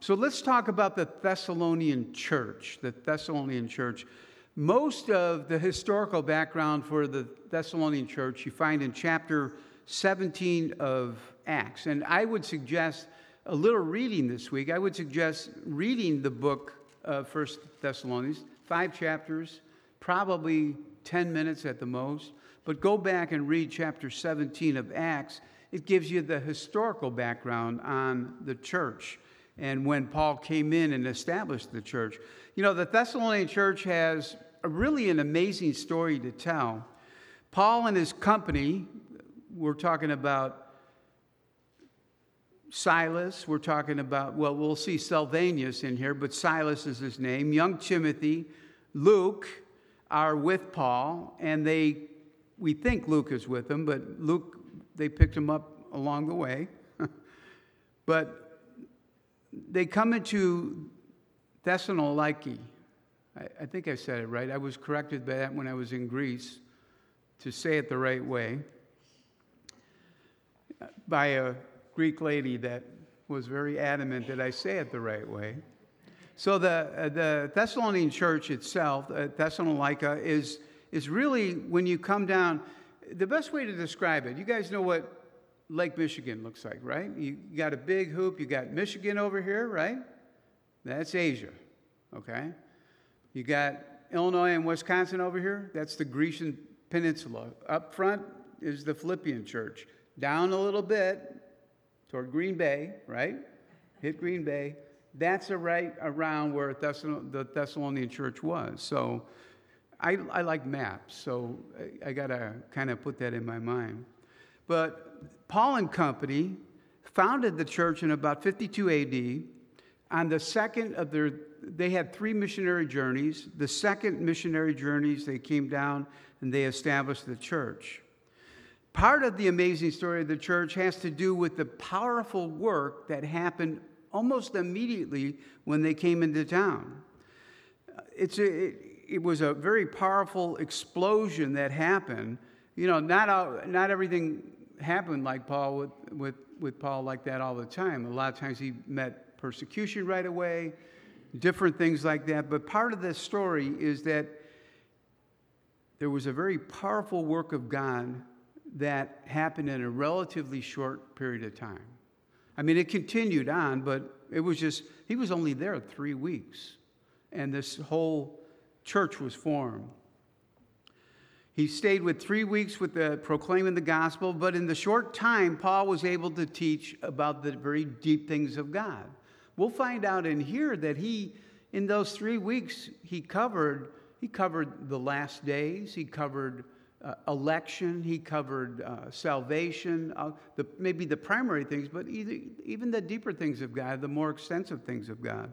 So let's talk about the Thessalonian church. The Thessalonian church. Most of the historical background for the Thessalonian church you find in chapter 17 of Acts. And I would suggest a little reading this week. I would suggest reading the book of 1 Thessalonians, 5 chapters, probably 10 minutes at the most. But go back and read chapter 17 of Acts. It gives you the historical background on the church and when Paul came in and established the church. You know, the Thessalonian church has really an amazing story to tell. Paul and his company, we're talking about Silas, we're talking about, well, we'll see Silvanus in here, but Silas is his name. Young Timothy, Luke are with Paul, and we think Luke is with them, but Luke, they picked him up along the way. But they come into Thessaloniki. I think I said it right. I was corrected by that when I was in Greece to say it the right way by a Greek lady that was very adamant that I say it the right way. So the Thessalonian church itself, Thessalonica, is really, when you come down, the best way to describe it, you guys know what Lake Michigan looks like, right? You got a big hoop. You got Michigan over here, right? That's Asia, okay? You got Illinois and Wisconsin over here. That's the Grecian Peninsula. Up front is the Philippian church. Down a little bit toward Green Bay, right? Hit Green Bay. That's right around where the Thessalonian church was. So I like maps, so I got to kind of put that in my mind. But Paul and company founded the church in about 52 A.D. On the second of they had 3 missionary journeys. The second missionary journeys, they came down and they established the church. Part of the amazing story of the church has to do with the powerful work that happened almost immediately when they came into town. It was a very powerful explosion that happened. You know, not everything happened like Paul with Paul like that all the time. A lot of times he met persecution right away, different things like that. But part of this story is that there was a very powerful work of God that happened in a relatively short period of time. I mean, it continued on, but it was just, he was only there 3 weeks, and this whole church was formed. He stayed with 3 weeks with proclaiming the gospel, but in the short time, Paul was able to teach about the very deep things of God. We'll find out in here that in those 3 weeks, he covered the last days, he covered election, he covered salvation, maybe the primary things, but even the deeper things of God, the more extensive things of God.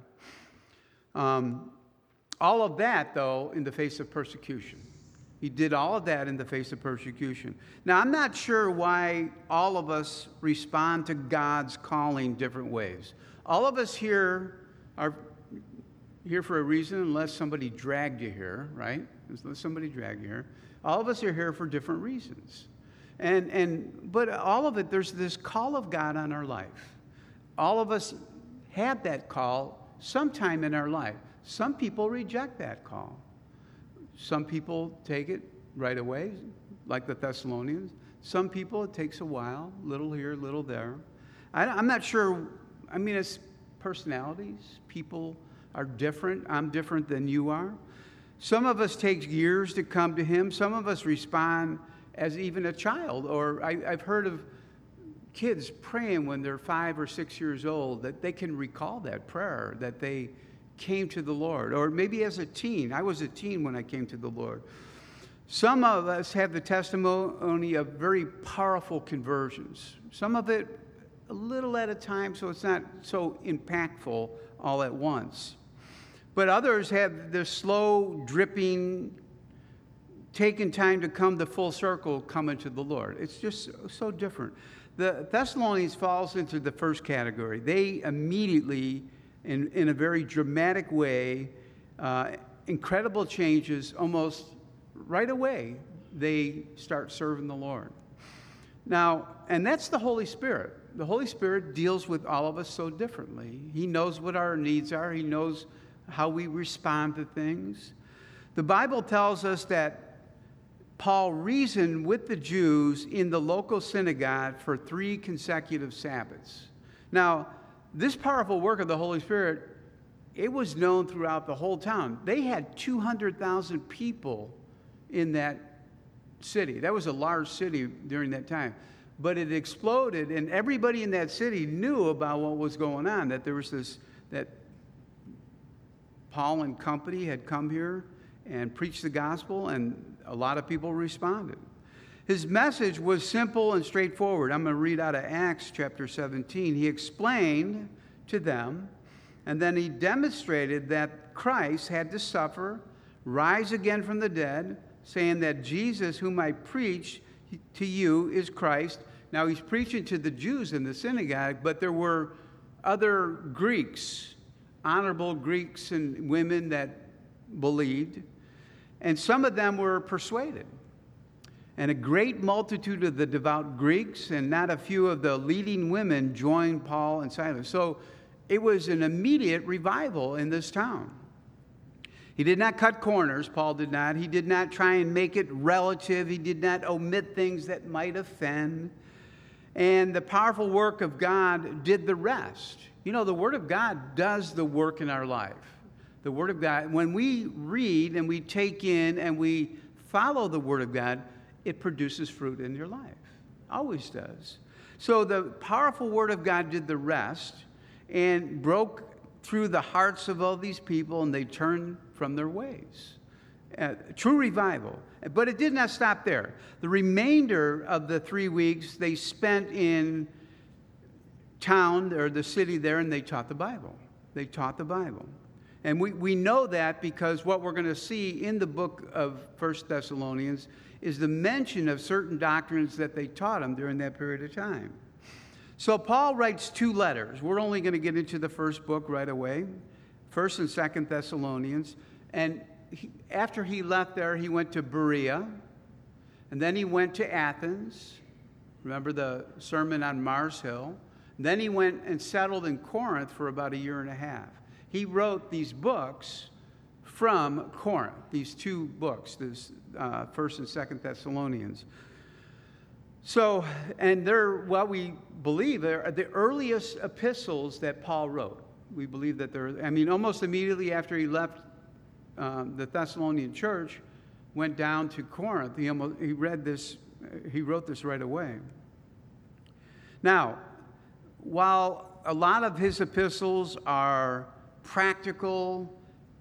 All of that, though, in the face of persecution. He did all of that in the face of persecution. Now, I'm not sure why all of us respond to God's calling different ways. All of us here are here for a reason, unless somebody dragged you here, right? Unless somebody dragged you here. All of us are here for different reasons. But all of it, there's this call of God on our life. All of us have that call sometime in our life. Some people reject that call. Some people take it right away, like the Thessalonians. Some people, it takes a while, little here, little there. I'm not sure. I mean, it's personalities. People are different. I'm different than you are. Some of us take years to come to Him. Some of us respond as even a child. Or I've heard of kids praying when they're 5 or 6 years old, that they can recall that prayer, that they came to the Lord. Or maybe as a teen. I was a teen when I came to the Lord. Some of us have the testimony of very powerful conversions. Some of it a little at a time, so it's not so impactful all at once. But others have the slow, dripping, taking time to come to full circle, coming to the Lord. It's just so different. The Thessalonians falls into the first category. They immediately, in a very dramatic way, incredible changes, almost right away, they start serving the Lord. Now, and that's the Holy Spirit. the Holy Spirit deals with all of us so differently. He knows what our needs are. He knows how we respond to things. The Bible tells us that Paul reasoned with the Jews in the local synagogue for 3 consecutive Sabbaths. Now, this powerful work of the Holy Spirit, it was known throughout the whole town. They had 200,000 people in that city. That was a large city during that time. But it exploded, and everybody in that city knew about what was going on, that there was that Paul and company had come here and preached the gospel, and a lot of people responded. His message was simple and straightforward. I'm going to read out of Acts chapter 17. He explained to them, and then he demonstrated that Christ had to suffer, rise again from the dead, saying that Jesus, whom I preach to you, is Christ. Now, he's preaching to the Jews in the synagogue, but there were other Greeks, honorable Greeks and women that believed, and some of them were persuaded. And a great multitude of the devout Greeks and not a few of the leading women joined Paul and Silas. So it was an immediate revival in this town. He did not cut corners, Paul did not. He did not try and make it relative. He did not omit things that might offend. And the powerful work of God did the rest. You know, the Word of God does the work in our life. The Word of God, when we read and we take in and we follow the Word of God, it produces fruit in your life. Always does. So the powerful Word of God did the rest and broke through the hearts of all these people, and they turned from their ways. True revival. But it did not stop there. The remainder of the 3 weeks they spent in town or the city there, and they taught the Bible. They taught the Bible. And we know that because what we're going to see in the book of 1 Thessalonians is the mention of certain doctrines that they taught them during that period of time. So Paul writes 2 letters. We're only going to get into the first book right away, 1 and 2 Thessalonians. And after he left there, he went to Berea, and then he went to Athens. Remember the sermon on Mars Hill? And then he went and settled in Corinth for about 1.5 years. He wrote these books from Corinth, these 2 books, this 1 and 2 Thessalonians. So, and they're what we believe are the earliest epistles that Paul wrote. We believe that almost immediately after he left the Thessalonian church, went down to Corinth. He wrote this right away. Now, while a lot of his epistles are practical,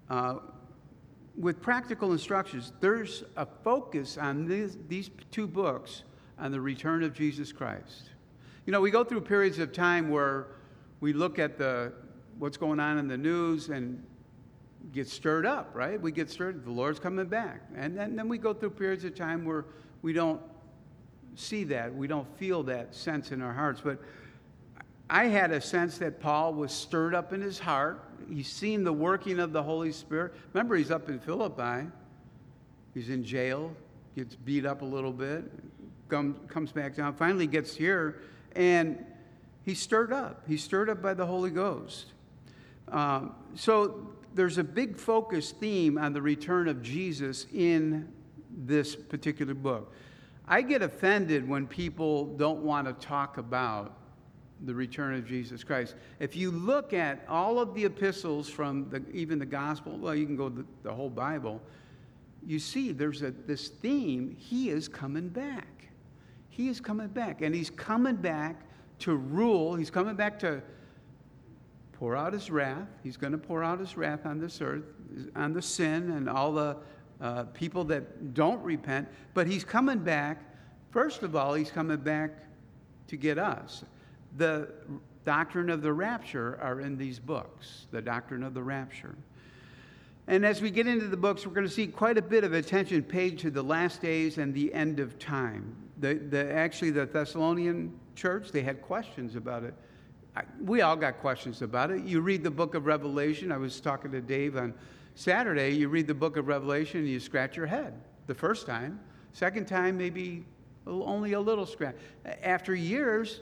with practical instructions, there's a focus on these 2 books on the return of Jesus Christ. You know, we go through periods of time where we look at what's going on in the news and get stirred up, right? We get stirred. The Lord's coming back. And then we go through periods of time where we don't see that. We don't feel that sense in our hearts. But I had a sense that Paul was stirred up in his heart. He's seen the working of the Holy Spirit. Remember, he's up in Philippi. He's in jail, gets beat up a little bit, comes back down, finally gets here, and he's stirred up. He's stirred up by the Holy Ghost. So there's a big focus theme on the return of Jesus in this particular book. I get offended when people don't want to talk about the return of Jesus Christ. If you look at all of the epistles from even the gospel, well, you can go the whole Bible, you see there's this theme. He is coming back. He is coming back, and he's coming back to rule. He's coming back to pour out his wrath. He's going to pour out his wrath on this earth, on the sin and all the people that don't repent. But he's coming back. First of all, he's coming back to get us. The doctrine of the rapture are in these books, the doctrine of the rapture. And as we get into the books, we're going to see quite a bit of attention paid to the last days and the end of time. Actually, the Thessalonian church, they had questions about it. We all got questions about it. You read the book of Revelation. I was talking to Dave on Saturday. You read the book of Revelation and you scratch your head the first time. Second time, maybe only a little scratch. After years,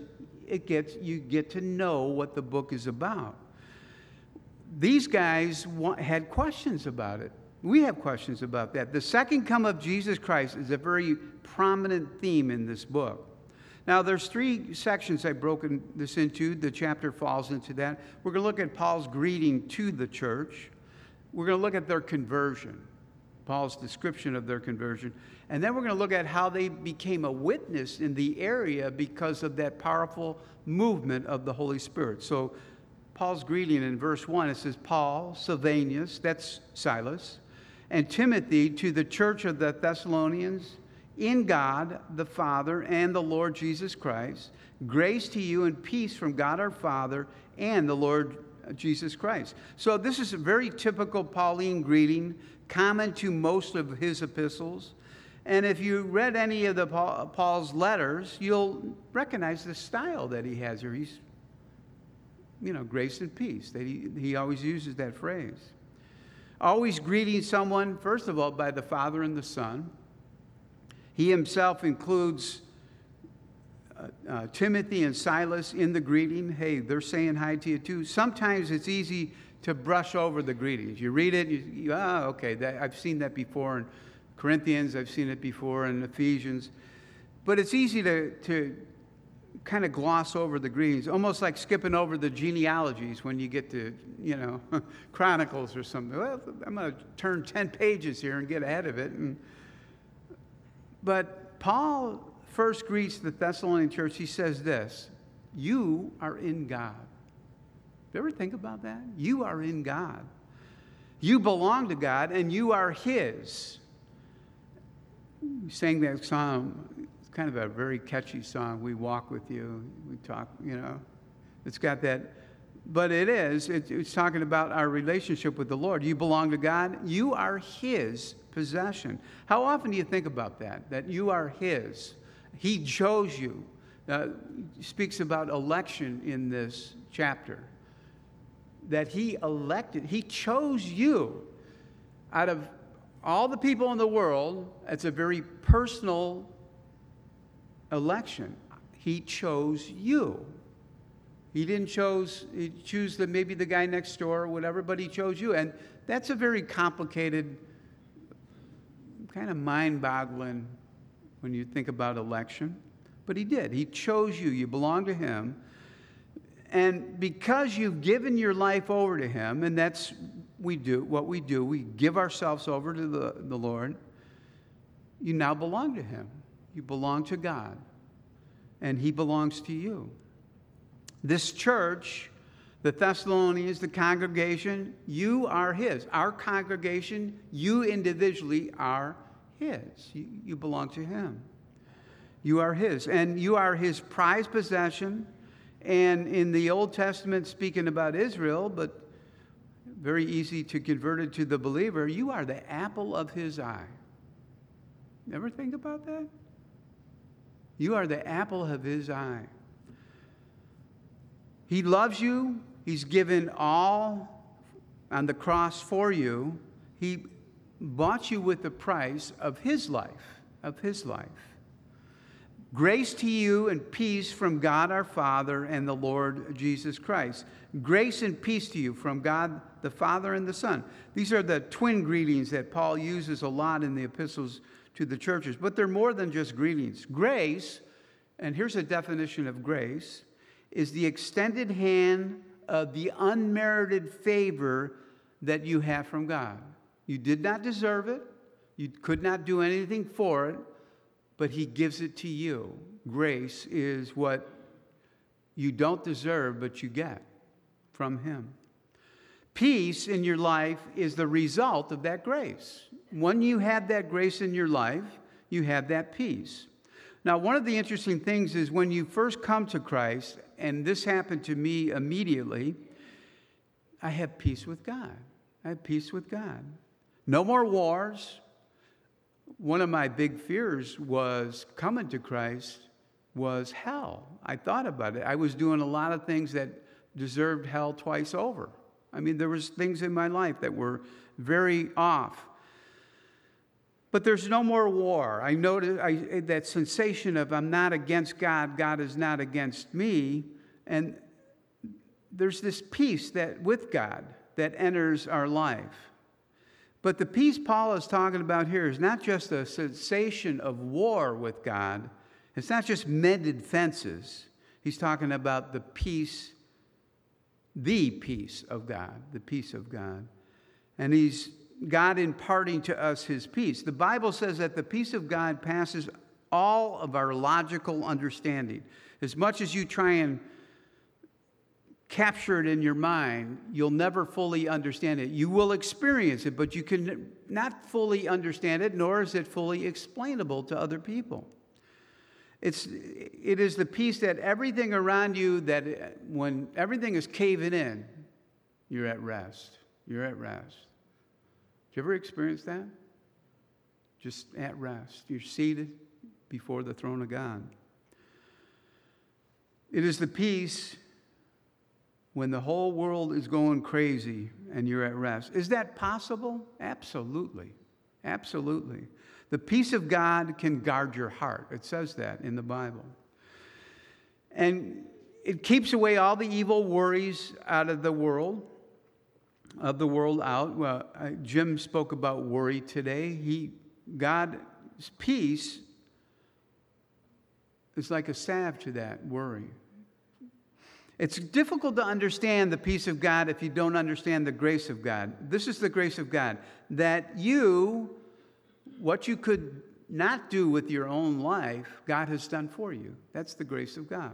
you get to know what the book is about. These guys had questions about it. We have questions about that. The second coming of Jesus Christ is a very prominent theme in this book. Now, there's 3 sections I've broken this into. The chapter falls into that. We're going to look at Paul's greeting to the church. We're going to look at their conversion, Paul's description of their conversion. And then we're going to look at how they became a witness in the area because of that powerful movement of the Holy Spirit. So Paul's greeting in verse 1, it says, Paul, Silvanus, that's Silas, and Timothy to the church of the Thessalonians, in God the Father and the Lord Jesus Christ, grace to you and peace from God our Father and the Lord Jesus Christ. So this is a very typical Pauline greeting, common to most of his epistles. And if you read any of the Paul's letters, you'll recognize the style that he has here. He's, grace and peace. That he always uses that phrase. Always greeting someone, first of all, by the Father and the Son. He himself includes Timothy and Silas in the greeting. Hey, they're saying hi to you too. Sometimes it's easy to brush over the greetings. You read it, okay, I've seen that before in Corinthians, I've seen it before in Ephesians. But it's easy to kind of gloss over the greetings, almost like skipping over the genealogies when you get to, Chronicles or something. Well, I'm going to turn 10 pages here and get ahead of it. But Paul first greets the Thessalonian church. He says this, you are in God. You ever think about that? You are in God. You belong to God and you are His. We sang that song. It's kind of a very catchy song. We walk with you. We talk, It's got that. But it's talking about our relationship with the Lord. You belong to God. You are His possession. How often do you think about that? That you are His. He chose you. He speaks about election in this chapter. That He elected, He chose you. Out of all the people in the world, it's a very personal election. He chose you. He didn't choose maybe the guy next door or whatever, but He chose you. And that's a very complicated, kind of mind-boggling when you think about election. But He did. He chose you. You belong to Him. And because you've given your life over to Him, and that's what we do, we give ourselves over to the Lord, you now belong to Him. You belong to God. And He belongs to you. This church, the Thessalonians, the congregation, you are His. Our congregation, you individually are His. You belong to Him. You are His. And you are His prized possession. And in the Old Testament, speaking about Israel, but very easy to convert it to the believer, you are the apple of His eye. Ever think about that? You are the apple of His eye. He loves you. He's given all on the cross for you. He bought you with the price of His life, Grace to you and peace from God our Father and the Lord Jesus Christ. Grace and peace to you from God the Father and the Son. These are the twin greetings that Paul uses a lot in the epistles to the churches. But they're more than just greetings. Grace, and here's a definition of grace, is the extended hand of the unmerited favor that you have from God. You did not deserve it. You could not do anything for it. But He gives it to you. Grace is what you don't deserve, but you get from Him. Peace in your life is the result of that grace. When you have that grace in your life, you have that peace. Now, one of the interesting things is when you first come to Christ, and this happened to me immediately, I have peace with God. I have peace with God. No more wars. One of my big fears was coming to Christ was hell. I thought about it. I was doing a lot of things that deserved hell twice over. I mean, there was things in my life that were very off. But there's no more war. I noticed that sensation of I'm not against God, God is not against me. And there's this peace that with God that enters our life. But the peace Paul is talking about here is not just a sensation of war with God. It's not just mended fences. He's talking about the peace of God, the peace of God. And he's God imparting to us his peace. The Bible says that the peace of God passes all of our logical understanding. As much as you try and capture it in your mind, you'll never fully understand it. You will experience it, but you can not fully understand it, nor is it fully explainable to other people. It is the peace that everything around you, that when everything is caving in, you're at rest. You're at rest. Did you ever experience that? Just at rest. You're seated before the throne of God. It is the peace when the whole world is going crazy and you're at rest. Is that possible? Absolutely. Absolutely. The peace of God can guard your heart. It says that in the Bible. And it keeps away all the evil worries out of the world out. Well, Jim spoke about worry today. God's peace is like a salve to that worry. It's difficult to understand the peace of God if you don't understand the grace of God. This is the grace of God, that what you could not do with your own life, God has done for you. That's the grace of God.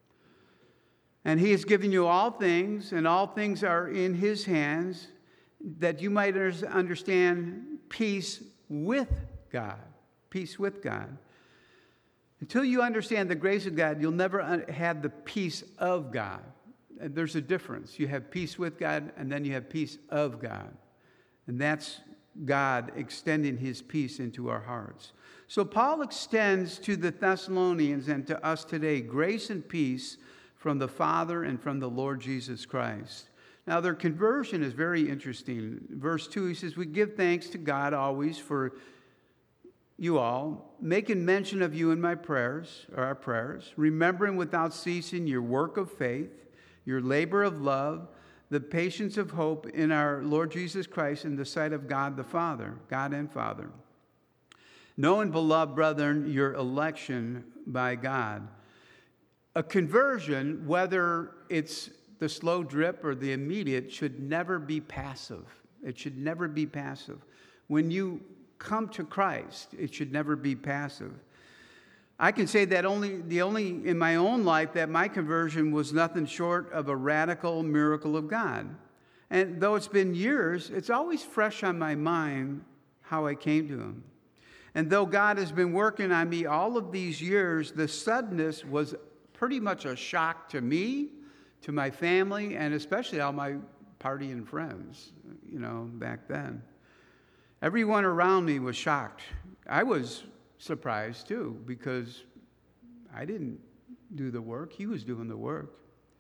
And he has given you all things, and all things are in his hands, that you might understand peace with God. Peace with God. Until you understand the grace of God, you'll never have the peace of God. There's a difference. You have peace with God, and then you have peace of God. And that's God extending his peace into our hearts. So Paul extends to the Thessalonians and to us today grace and peace from the Father and from the Lord Jesus Christ. Now, their conversion is very interesting. Verse 2, he says, we give thanks to God always for you all, making mention of you in my prayers, or our prayers, remembering without ceasing your work of faith, your labor of love, the patience of hope in our Lord Jesus Christ in the sight of God the Father, God and Father. Knowing, beloved brethren, your election by God. A conversion, whether it's the slow drip or the immediate, should never be passive. It should never be passive. When you come to Christ, it should never be passive. I can say that only in my own life that my conversion was nothing short of a radical miracle of God. And though it's been years, it's always fresh on my mind how I came to him. And though God has been working on me all of these years, the suddenness was pretty much a shock to me, to my family, and especially all my partying friends, back then. Everyone around me was shocked. I was surprised too, because I didn't do the work. He was doing the work.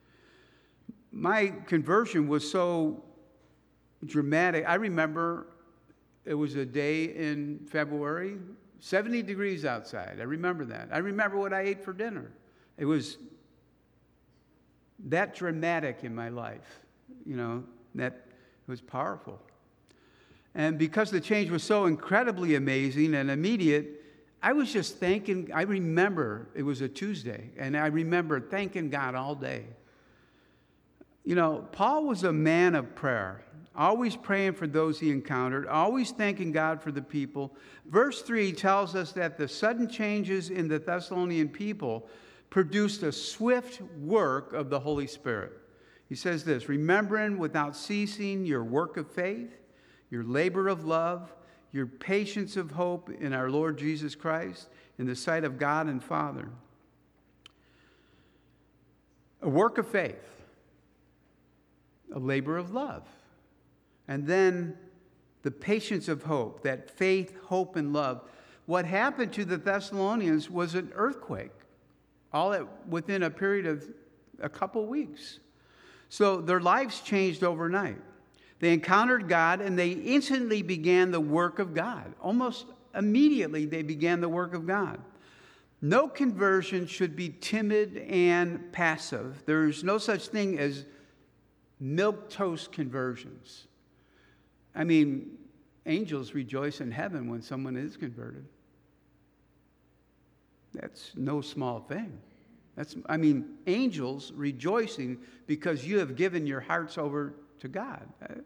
My conversion was so dramatic. I remember it was a day in February, 70 degrees outside. I remember that. I remember what I ate for dinner. It was that dramatic in my life, that was powerful. And because the change was so incredibly amazing and immediate, I was just thanking. I remember it was a Tuesday, and I remember thanking God all day. Paul was a man of prayer, always praying for those he encountered, always thanking God for the people. Verse 3 tells us that the sudden changes in the Thessalonian people produced a swift work of the Holy Spirit. He says this, remembering without ceasing your work of faith, your labor of love, your patience of hope in our Lord Jesus Christ, in the sight of God and Father. A work of faith, a labor of love, and then the patience of hope, that faith, hope, and love. What happened to the Thessalonians was an earthquake, within a period of a couple weeks. So their lives changed overnight. They encountered God, and they instantly began the work of God, almost immediately they began the work of God. No conversion should be timid and passive. There's no such thing as milquetoast conversions. I mean, angels rejoice in heaven when someone is converted. That's no small thing. Angels rejoicing because you have given your hearts over to God.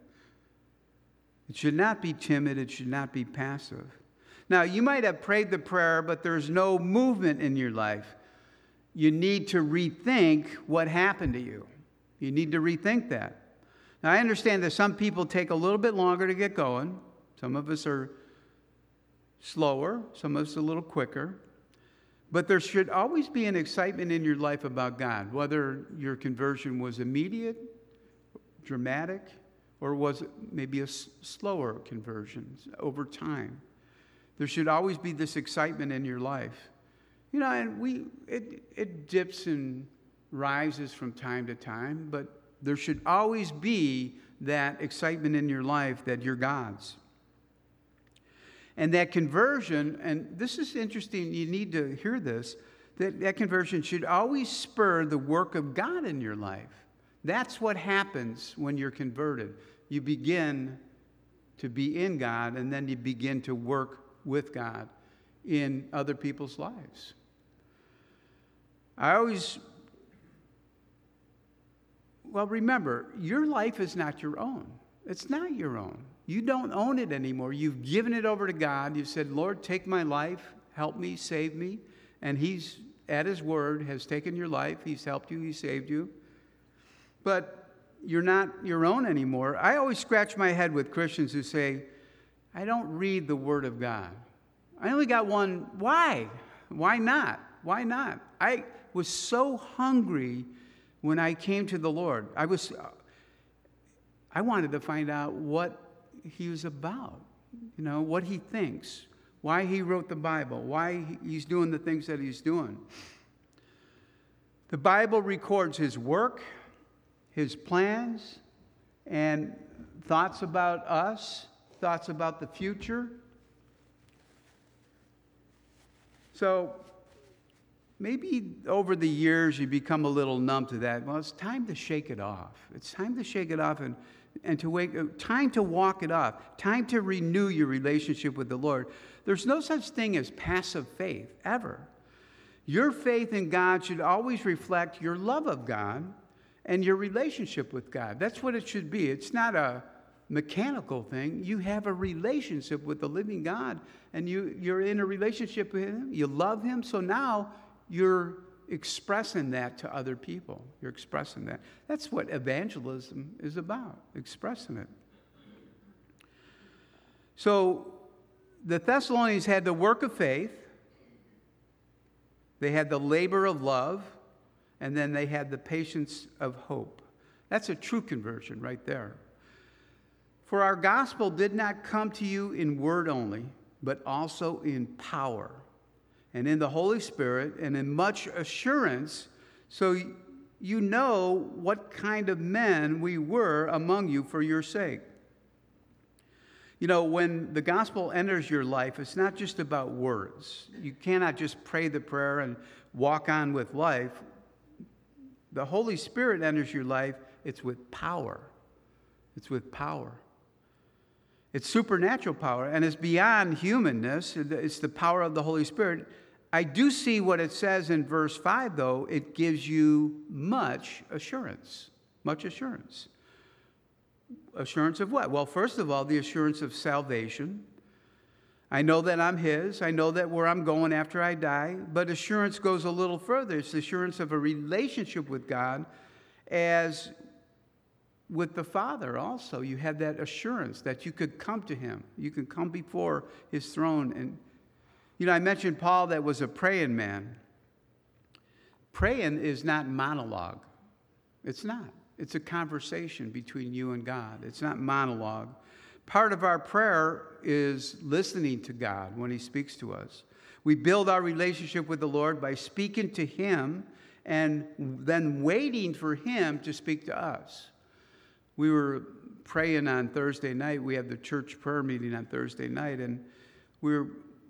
It should not be timid. It should not be passive. Now, you might have prayed the prayer, but there's no movement in your life. You need to rethink what happened to you. You need to rethink that. Now, I understand that some people take a little bit longer to get going. Some of us are slower. Some of us a little quicker. But there should always be an excitement in your life about God, whether your conversion was immediate, dramatic, or was it maybe a slower conversion over time. There should always be this excitement in your life. You know, and it dips and rises from time to time, but there should always be that excitement in your life that you're God's. And that conversion, and this is interesting, you need to hear this, that conversion should always spur the work of God in your life. That's what happens when you're converted. You begin to be in God, and then you begin to work with God in other people's lives. Remember, your life is not your own. It's not your own. You don't own it anymore. You've given it over to God. You've said, Lord, take my life, help me, save me. And He's, at His word, has taken your life. He's helped you. He saved you. But you're not your own anymore. I always scratch my head with Christians who say, I don't read the Word of God. I only got one. Why? Why not? Why not? I was so hungry when I came to the Lord. I wanted to find out what He was about, what He thinks, why He wrote the Bible, why He's doing the things that He's doing. The Bible records His work, His plans, and thoughts about us, thoughts about the future. So maybe over the years you become a little numb to that. Well, it's time to shake it off. It's time to shake it off and time to walk it off. Time to renew your relationship with the Lord. There's no such thing as passive faith, ever. Your faith in God should always reflect your love of God and your relationship with God. That's what it should be. It's not a mechanical thing. You have a relationship with the living God, and you're in a relationship with Him. You love Him, so now you're expressing that to other people. You're expressing that. That's what evangelism is about, expressing it. So the Thessalonians had the work of faith, they had the labor of love, and then they had the patience of hope. That's a true conversion right there. For our gospel did not come to you in word only, but also in power, and in the Holy Spirit, and in much assurance, so you know what kind of men we were among you for your sake. When the gospel enters your life, it's not just about words. You cannot just pray the prayer and walk on with life. The Holy Spirit enters your life, it's with power. It's with power. It's supernatural power, and it's beyond humanness. It's the power of the Holy Spirit. I do see what it says in verse 5, though. It gives you much assurance. Much assurance. Assurance of what? Well, first of all, the assurance of salvation. I know that I'm His. I know that where I'm going after I die. But assurance goes a little further. It's the assurance of a relationship with God as with the Father also. You have that assurance that you could come to Him. You can come before His throne. And, I mentioned Paul that was a praying man. Praying is not monologue. It's not. It's a conversation between you and God. It's not monologue. Part of our prayer is listening to God when He speaks to us. We build our relationship with the Lord by speaking to Him and then waiting for Him to speak to us. We were praying on Thursday night. We had the church prayer meeting on Thursday night, and we were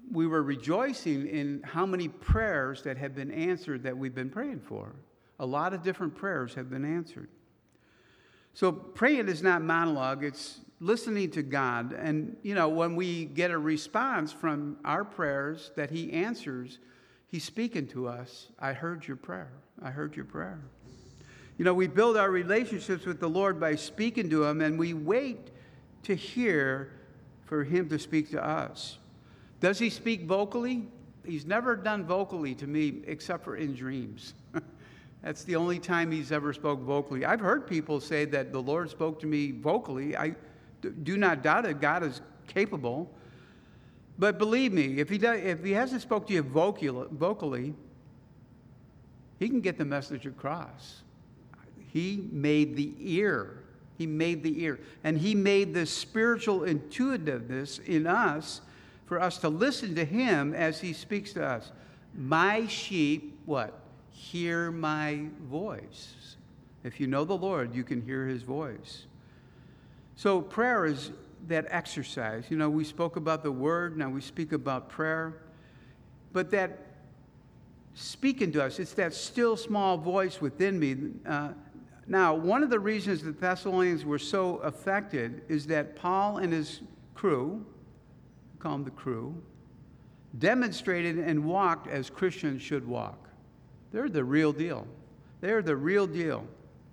we were rejoicing in how many prayers that have been answered that we've been praying for. A lot of different prayers have been answered. So praying is not monologue, it's listening to God. And, when we get a response from our prayers that he answers, he's speaking to us. I heard your prayer. I heard your prayer. We build our relationships with the Lord by speaking to him, and we wait to hear for him to speak to us. Does he speak vocally? He's never done vocally to me except for in dreams. That's the only time he's ever spoke vocally. I've heard people say that the Lord spoke to me vocally. I do not doubt it. God is capable. But believe me, if he hasn't spoke to you vocally, he can get the message across. He made the ear. He made the ear. And he made this spiritual intuitiveness in us for us to listen to him as he speaks to us. My sheep, what? Hear my voice. If you know the Lord, you can hear his voice. So prayer is that exercise. We spoke about the word, now we speak about prayer. But that speaking to us, it's that still small voice within me. Now, one of the reasons the Thessalonians were so affected is that Paul and his crew, we call them the crew, demonstrated and walked as Christians should walk. They're the real deal. They're the real deal.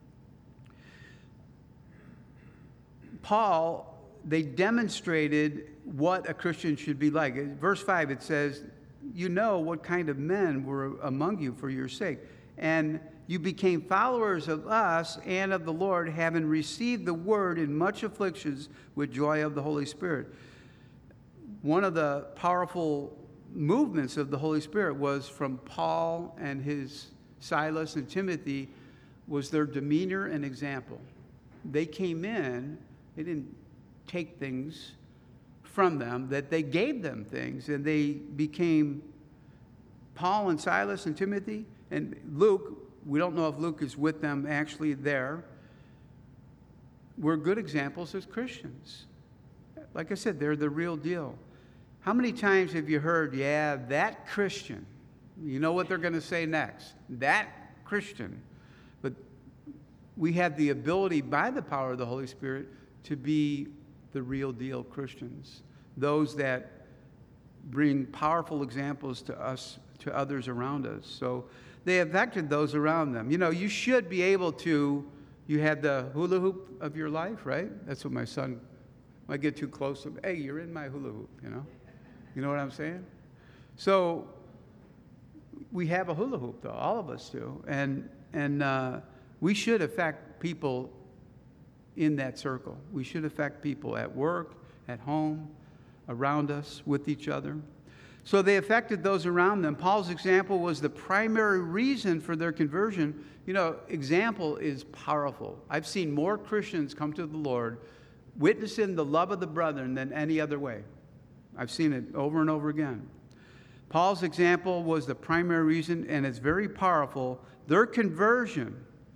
Paul, they demonstrated what a Christian should be like. In verse 5, it says, you know what kind of men were among you for your sake. And you became followers of us and of the Lord, having received the word in much afflictions with joy of the Holy Spirit. One of the powerful movements of the Holy Spirit was from Paul and his Silas and Timothy was their demeanor and example. They came in, they didn't take things from them, that they gave them things, and they became Paul and Silas and Timothy and Luke. We don't know if Luke is with them actually there. We're good examples as Christians. Like I said, they're the real deal. How many times have you heard, yeah, that Christian? You know what they're going to say next. That Christian. But we have the ability by the power of the Holy Spirit to be the real deal Christians. Those that bring powerful examples to us, to others around us. So they affected those around them. You should be able to, you had the hula hoop of your life, right? That's what my son, when I get too close to him, hey, you're in my hula hoop, You know what I'm saying? So we have a hula hoop, though. All of us do. And we should affect people in that circle. We should affect people at work, at home, around us, with each other. So they affected those around them. Paul's example was the primary reason for their conversion. Example is powerful. I've seen more Christians come to the Lord witnessing the love of the brethren than any other way. I've seen it over and over again. Paul's example was the primary reason, and it's very powerful. Their conversion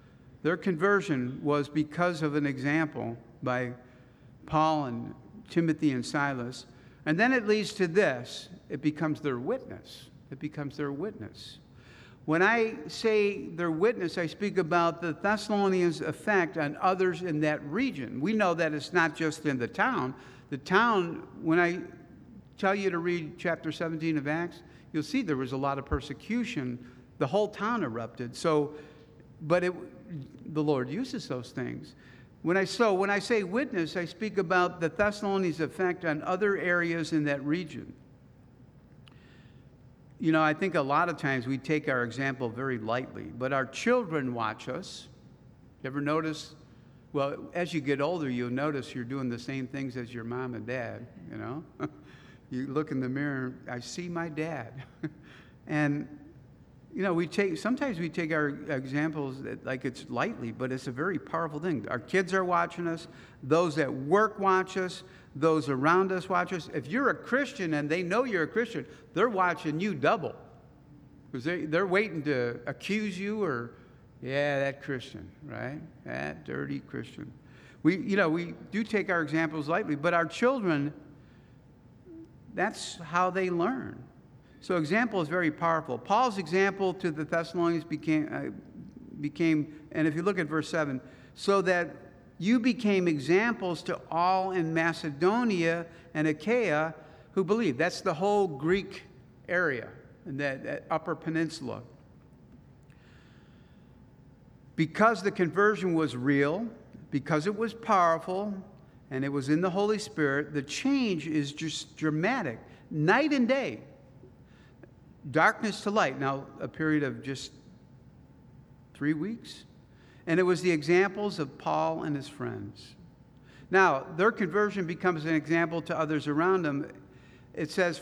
was because of an example by Paul and Timothy and Silas. And then it leads to this. It becomes their witness. It becomes their witness. When I say their witness, I speak about the Thessalonians' effect on others in that region. We know that it's not just in the town. The town, when I tell you to read chapter 17 of Acts, you'll see there was a lot of persecution. The whole town erupted. But the Lord uses those things. When I say witness, I speak about the Thessalonians' effect on other areas in that region. I think a lot of times we take our example very lightly, but our children watch us. You ever notice? Well, as you get older, you'll notice you're doing the same things as your mom and dad, You look in the mirror, I see my dad. And, sometimes we take our examples like it's lightly, but it's a very powerful thing. Our kids are watching us. Those at work watch us. Those around us watch us. If you're a Christian and they know you're a Christian, they're watching you double. Because they're waiting to accuse you or, yeah, that Christian, right? That dirty Christian. We do take our examples lightly, but our children, that's how they learn. So example is very powerful. Paul's example to the Thessalonians became, and if you look at verse 7, so that you became examples to all in Macedonia and Achaia who believed. That's the whole Greek area, and that upper peninsula. Because the conversion was real, because it was powerful, and it was in the Holy Spirit, the change is just dramatic. Night and day. Darkness to light. Now, a period of just 3 weeks. And it was the examples of Paul and his friends. Now, their conversion becomes an example to others around them. It says,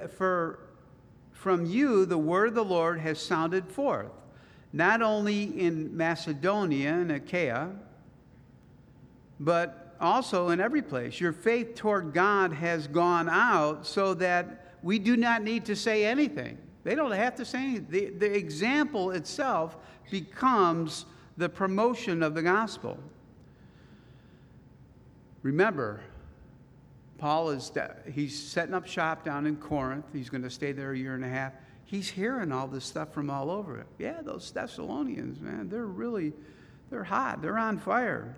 from you the word of the Lord has sounded forth, not only in Macedonia and Achaia, but also in every place. Your faith toward God has gone out so that we do not need to say anything. They don't have to say anything. The example itself becomes the promotion of the gospel. Remember, Paul he's setting up shop down in Corinth. He's going to stay there a year and a half. He's hearing all this stuff from all over it. Yeah, those Thessalonians, man, they're hot. They're on fire.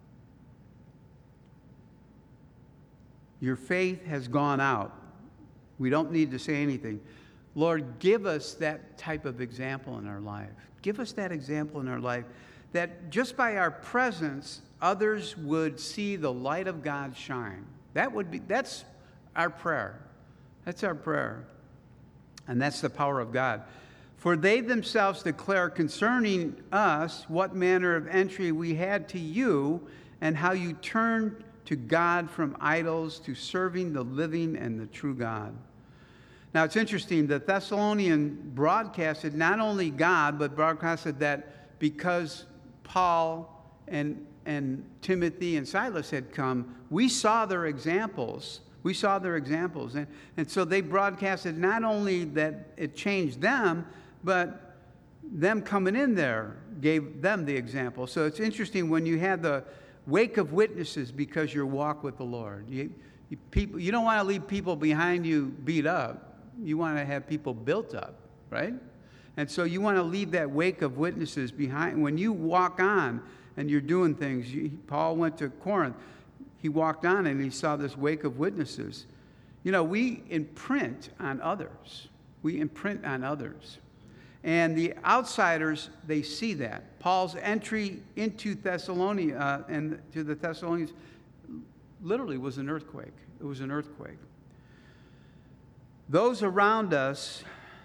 Your faith has gone out. We don't need to say anything. Lord, give us that type of example in our life. Give us that example in our life that just by our presence, others would see the light of God shine. That's our prayer. That's our prayer. And that's the power of God. For they themselves declare concerning us what manner of entry we had to you and how you turned to God from idols to serving the living and the true God. Now, it's interesting. The Thessalonian broadcasted not only God, but broadcasted that because Paul and Timothy and Silas had come, we saw their examples. We saw their examples. And so they broadcasted not only that it changed them, but them coming in there gave them the example. So it's interesting when you have the wake of witnesses because your walk with the Lord. You don't want to leave people behind you beat up. You want to have people built up, right? And so you want to leave that wake of witnesses behind. When you walk on and you're doing things, Paul went to Corinth. He walked on and he saw this wake of witnesses. You know, we imprint on others. We imprint on others. And the outsiders, they see that. Paul's entry into Thessalonica and to the Thessalonians literally was an earthquake. It was an earthquake. Those around us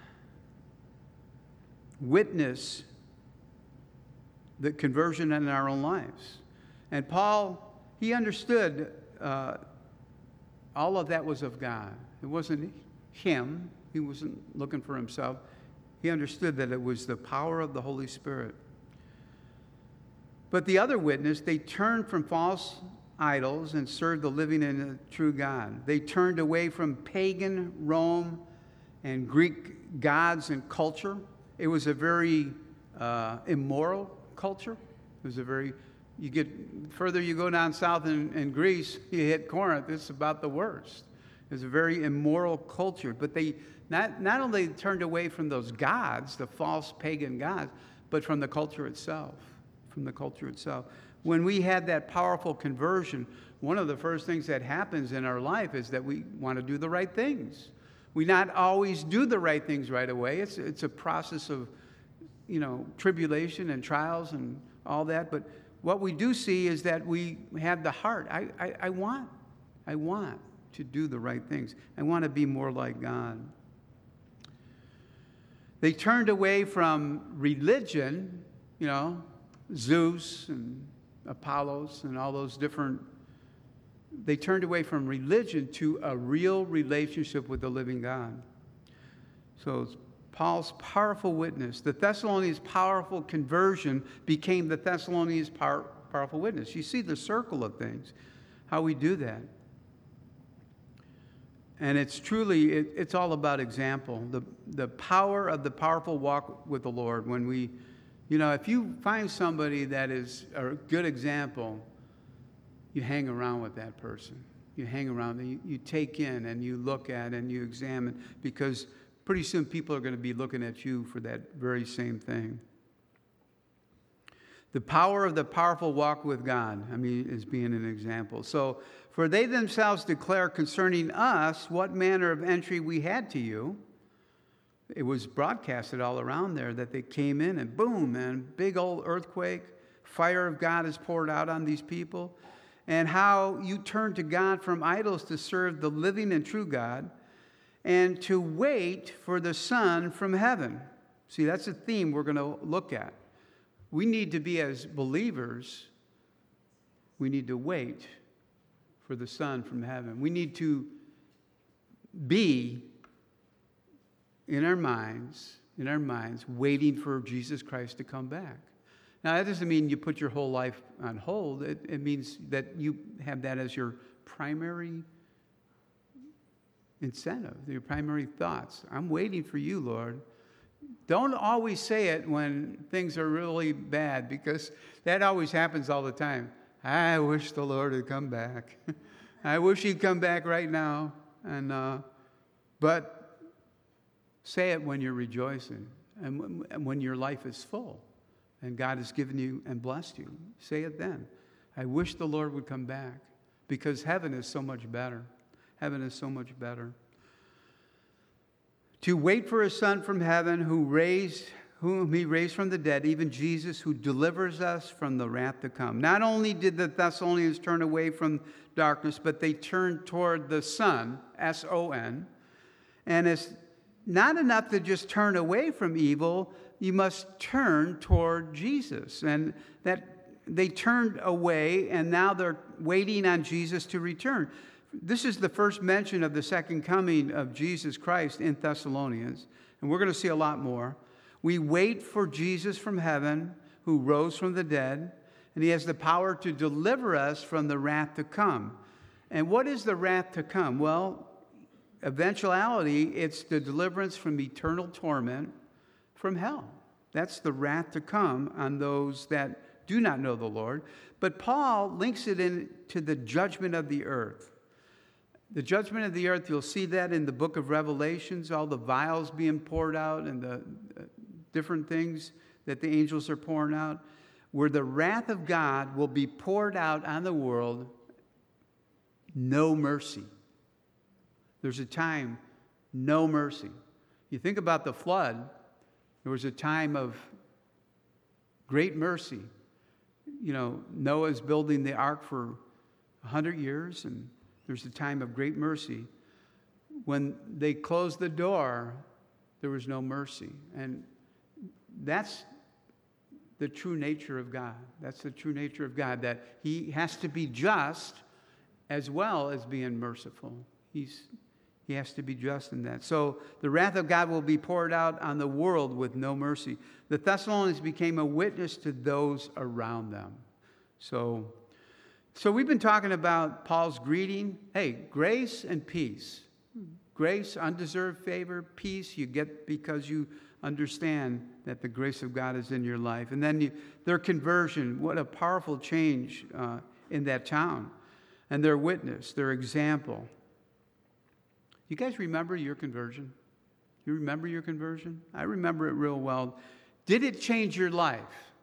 witness the conversion in our own lives. And Paul, he understood all of that was of God. It wasn't him. He wasn't looking for himself. He understood that it was the power of the Holy Spirit. But the other witness, they turned from false idols and served the living and the true God. They turned away from pagan Rome and Greek gods and culture. It was a very immoral culture. It was a very, you get further you go down south in Greece, you hit Corinth, it's about the worst. It was a very immoral culture. But they not only turned away from those gods, the false pagan gods, but from the culture itself. From the culture itself. When we had that powerful conversion, one of the first things that happens in our life is that we want to do the right things. We not always do the right things right away. It's a process of, tribulation and trials and all that. But what we do see is that we have the heart. I want to do the right things. I want to be more like God. They turned away from religion, Zeus and Apollos and all those different, they turned away from religion to a real relationship with the living God. So Paul's powerful witness, the Thessalonians' powerful conversion became the Thessalonians' powerful witness. You see the circle of things, how we do that. And it's truly, it's all about example. The power of the powerful walk with the Lord when we, if you find somebody that is a good example, you hang around with that person. you hang around, and you take in and you look at and you examine, because pretty soon people are going to be looking at you for that very same thing. The power of the powerful walk with God, is being an example. So, for they themselves declare concerning us what manner of entry we had to you. It was broadcasted all around there that they came in and boom, and big old earthquake, fire of God is poured out on these people. And how you turned to God from idols to serve the living and true God, and to wait for the Son from heaven. See, that's a theme we're going to look at. We need to be, as believers, we need to wait for the Son from heaven. We need to be in our minds, waiting for Jesus Christ to come back. Now, that doesn't mean you put your whole life on hold. It means that you have that as your primary incentive, your primary thoughts. I'm waiting for you, Lord. Don't always say it when things are really bad, because that always happens all the time. I wish the Lord had come back. I wish he'd come back right now. But say it when you're rejoicing and when your life is full and God has given you and blessed you. Say it then. I wish the Lord would come back, because heaven is so much better. Heaven is so much better. To wait for a Son from heaven whom he raised from the dead, even Jesus, who delivers us from the wrath to come. Not only did the Thessalonians turn away from darkness, but they turned toward the Son, S-O-N. And it's not enough to just turn away from evil. You must turn toward Jesus. And that they turned away, and now they're waiting on Jesus to return. This is the first mention of the second coming of Jesus Christ in Thessalonians, and we're going to see a lot more. We wait for Jesus from heaven, who rose from the dead, and he has the power to deliver us from the wrath to come. And what is the wrath to come? Well, eventuality, it's the deliverance from eternal torment from hell. That's the wrath to come on those that do not know the Lord. But Paul links it into the judgment of the earth. The judgment of the earth, you'll see that in the book of Revelations, all the vials being poured out and the different things that the angels are pouring out, where the wrath of God will be poured out on the world, no mercy. There's a time, no mercy. You think about the flood, there was a time of great mercy. Noah's building the ark for 100 years, and there's a time of great mercy. When they closed the door, there was no mercy. And that's the true nature of God. That's the true nature of God, that he has to be just as well as being merciful. He has to be just in that. So the wrath of God will be poured out on the world with no mercy. The Thessalonians became a witness to those around them. So we've been talking about Paul's greeting. Hey, grace and peace. Grace, undeserved favor, peace you get because you understand that the grace of God is in your life. And then their conversion, what a powerful change in that town. And their witness, their example. You guys remember your conversion? You remember your conversion? I remember it real well. Did it change your life?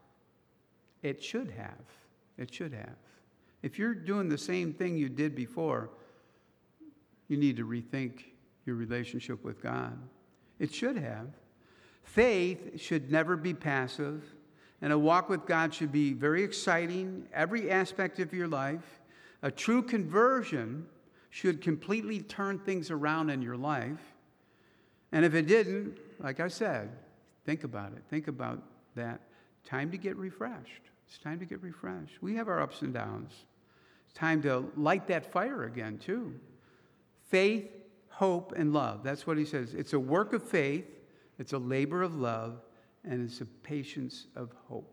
It should have. It should have. If you're doing the same thing you did before, you need to rethink your relationship with God. It should have. Faith should never be passive, and a walk with God should be very exciting, every aspect of your life. A true conversion should completely turn things around in your life. And if it didn't, like I said, think about it. Think about that. Time to get refreshed. It's time to get refreshed. We have our ups and downs. It's time to light that fire again, too. Faith, hope, and love. That's what he says. It's a work of faith, it's a labor of love, and it's a patience of hope.